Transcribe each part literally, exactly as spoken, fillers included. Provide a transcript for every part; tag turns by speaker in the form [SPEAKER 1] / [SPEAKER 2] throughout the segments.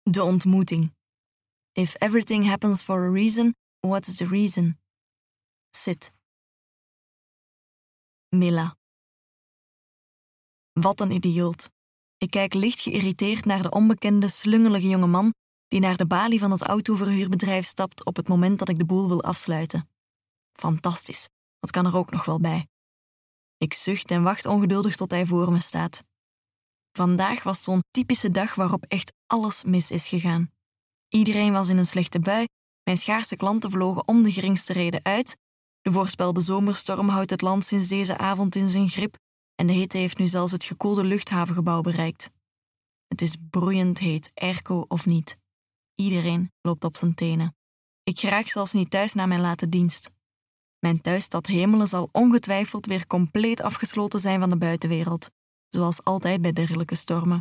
[SPEAKER 1] De ontmoeting. If everything happens for a reason, what is the reason? Sid. Milla. Wat een idioot. Ik kijk licht geïrriteerd naar de onbekende, slungelige jonge man die naar de balie van het autoverhuurbedrijf stapt op het moment dat ik de boel wil afsluiten. Fantastisch, wat kan er ook nog wel bij? Ik zucht en wacht ongeduldig tot hij voor me staat. Vandaag was zo'n typische dag waarop echt alles mis is gegaan. Iedereen was in een slechte bui, mijn schaarse klanten vlogen om de geringste reden uit, de voorspelde zomerstorm houdt het land sinds deze avond in zijn grip en de hitte heeft nu zelfs het gekoelde luchthavengebouw bereikt. Het is broeiend heet, airco of niet. Iedereen loopt op zijn tenen. Ik geraak zelfs niet thuis na mijn late dienst. Mijn thuisstad Hemelen zal ongetwijfeld weer compleet afgesloten zijn van de buitenwereld, zoals altijd bij dergelijke stormen.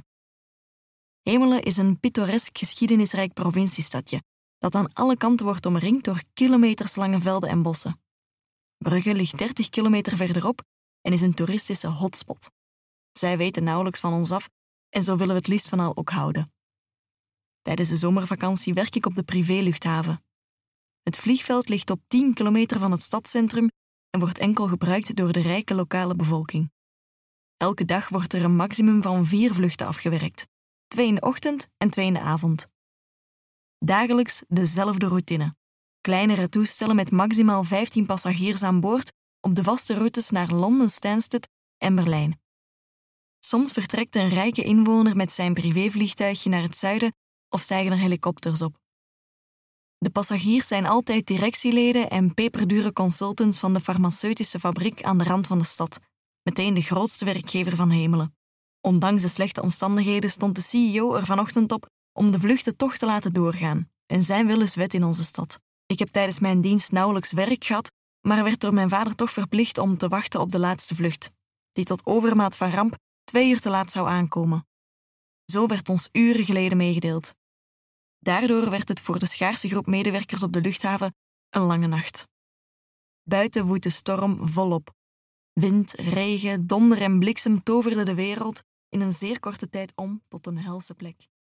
[SPEAKER 1] Hemelen is een pittoresk geschiedenisrijk provinciestadje, dat aan alle kanten wordt omringd door kilometerslange velden en bossen. Brugge ligt dertig kilometer verderop en is een toeristische hotspot. Zij weten nauwelijks van ons af en zo willen we het liefst van al ook houden. Tijdens de zomervakantie werk ik op de privéluchthaven. Het vliegveld ligt op tien kilometer van het stadscentrum en wordt enkel gebruikt door de rijke lokale bevolking. Elke dag wordt er een maximum van vier vluchten afgewerkt. Twee in de ochtend en twee in de avond. Dagelijks dezelfde routine. Kleinere toestellen met maximaal vijftien passagiers aan boord op de vaste routes naar Londen, Stansted en Berlijn. Soms vertrekt een rijke inwoner met zijn privévliegtuigje naar het zuiden of stijgen er helikopters op. De passagiers zijn altijd directieleden en peperdure consultants van de farmaceutische fabriek aan de rand van de stad, meteen de grootste werkgever van Hemelen. Ondanks de slechte omstandigheden stond de C E O er vanochtend op om de vluchten toch te laten doorgaan. En zijn wil is wet in onze stad. Ik heb tijdens mijn dienst nauwelijks werk gehad, maar werd door mijn vader toch verplicht om te wachten op de laatste vlucht, die tot overmaat van ramp twee uur te laat zou aankomen. Zo werd ons uren geleden meegedeeld. Daardoor werd het voor de schaarse groep medewerkers op de luchthaven een lange nacht. Buiten woedt de storm volop. Wind, regen, donder en bliksem toverden de wereld in een zeer korte tijd om tot een helse plek.